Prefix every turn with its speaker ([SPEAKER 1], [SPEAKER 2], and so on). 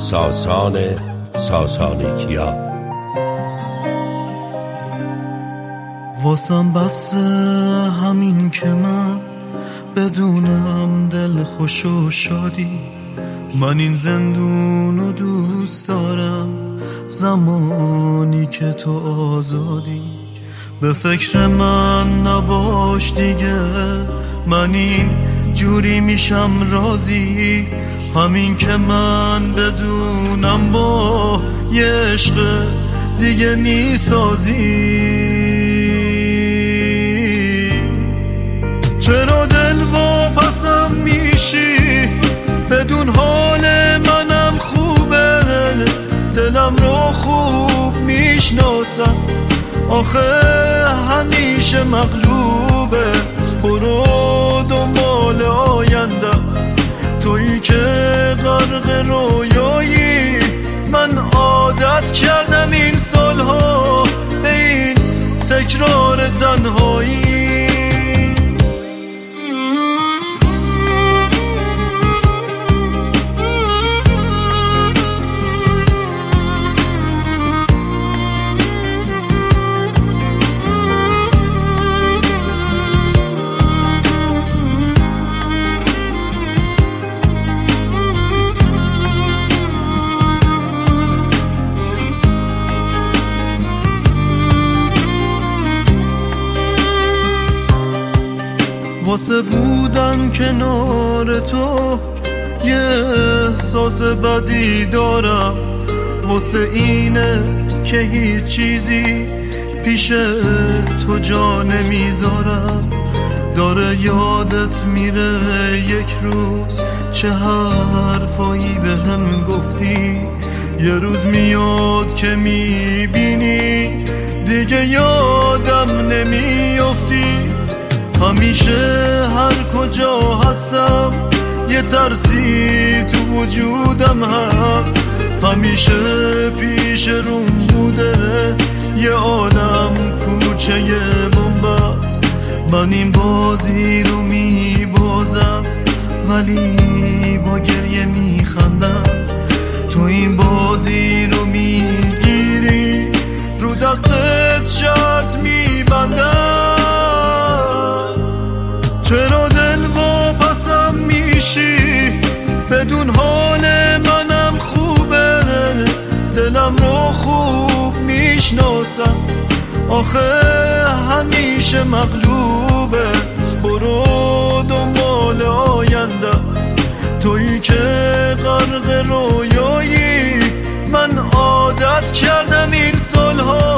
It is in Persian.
[SPEAKER 1] ساسانیکیا.
[SPEAKER 2] واسم بس همین که من بدونم دل خوش و شادی، من این زندونو دوست دارم زمانی که تو آزادی. به فکر من نباش دیگه، من این جوری میشم راضی، همین که من بدونم با یه عشق دیگه میسازی. چرا دل واپسم میشی بدون حال منم خوبه، دلم رو خوب میشناسم آخه همیشه مغلوبه. برو دنبال آیندت، تویی که غرق رویایی، من عادت کردم این سالها به این تکرار تنهایی. واسه بودن کنار تو یه احساس بدی دارم، واسه اینه که هیچ چیزی پیش تو جا نمیذارم. داره یادت میره یک روز چه حرفایی بهم گفتی، یه روز میاد که میبینی دیگه یادم نمیافتی. همیشه هر کجا هستم یه ترسی تو وجودم هست، همیشه پیش روم بوده یه عالم کوچه بن‌بست. من این بازی رو میبازم ولی با گریه میخندم، تو این بازی رو میگیری رو دستت شرط میبندم. چرا دل واپسم میشی بدون حال منم خوبه، دلم رو خوب میشناسم آخه همیشه مغلوبه. برو دنبال آیندت، تویی که غرق رویایی، من عادت کردم این سالها